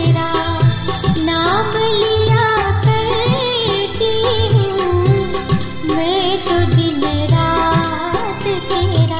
तेरा नाम लिया करती हूँ, मैं तो दिन रात तेरा।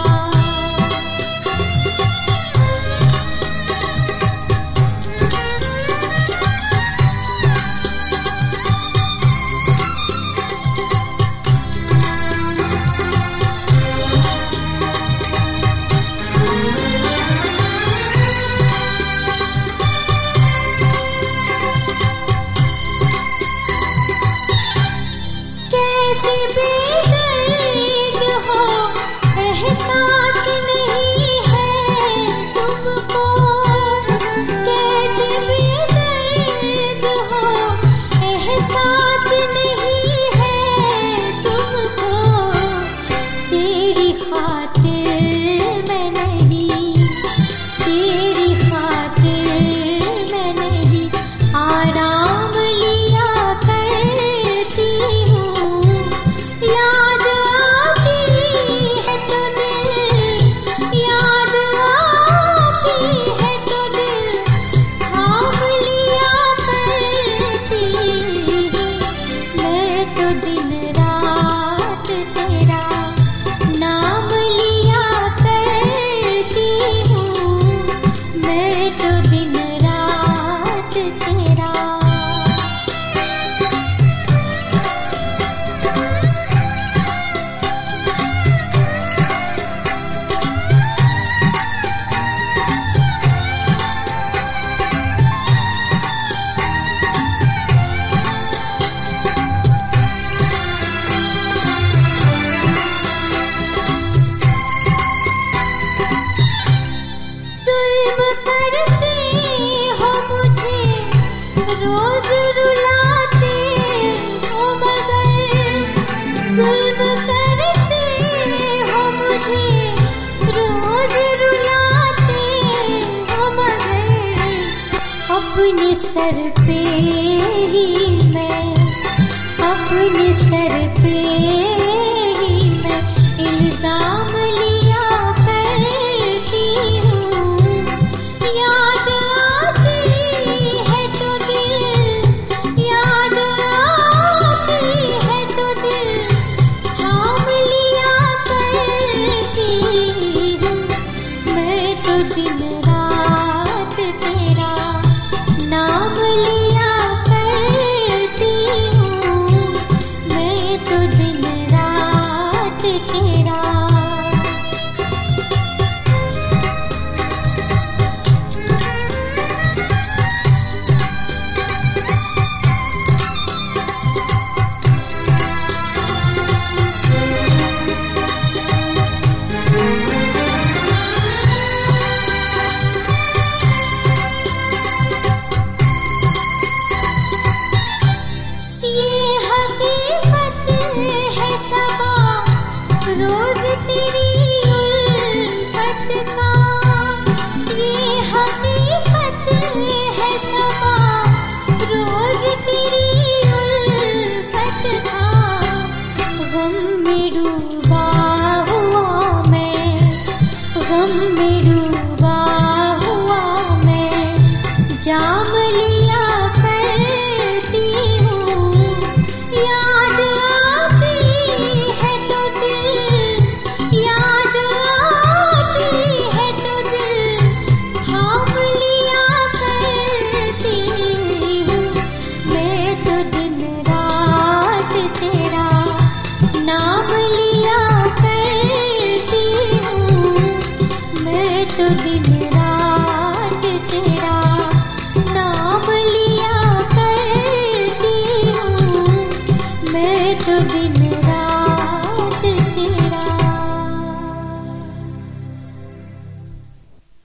कैसे बेदर्द हो एहसास नहीं है तुमको, कैसे बेदर्द हो एहसास नहीं है तुमको। तेरी खातिर मैं नहीं, तेरी खातिर मैं नहीं आराम लिया करती हूँ। याद आती है तो दिल, याद आती है तो दिल थाम लिया करती हूँ, मैं तो दिन रात तेरा नाम लिया करती हूँ, मैं तो दिन रात तेरा। जुल्म करते हो मुझे रोज रुलाते हो, मगर जुल्म करते हो मुझे रोज रुलाते हो, मगर अपने सर पे ही मैं, अपने सर पे ही मैं इल्जाम लिया करती हूँ। याद आती है तो दिल, याद आती है तो दिल थाम लिया करती हूँ, मैं तो दिन रात तेरा नाम लिया करती हूँ, मैं तो दिन रात तेरा। ये हकीकत है सबा रोज तेरी उल्फत का, ये हकीकत है सबा रोज तेरी उल्फत का। गम में डूबा हुआ मैं, गम में डूबा हुआ मैं जाम लिया करती हूँ। याद आती है तो दिल, याद आती है तो दिल थाम लिया करती हूँ, मैं तो दिन रात तेरा नाम लिया करती हूँ, मैं तो दिन रात तेरा नाम लिया करती हूँ, मैं तो दिन रात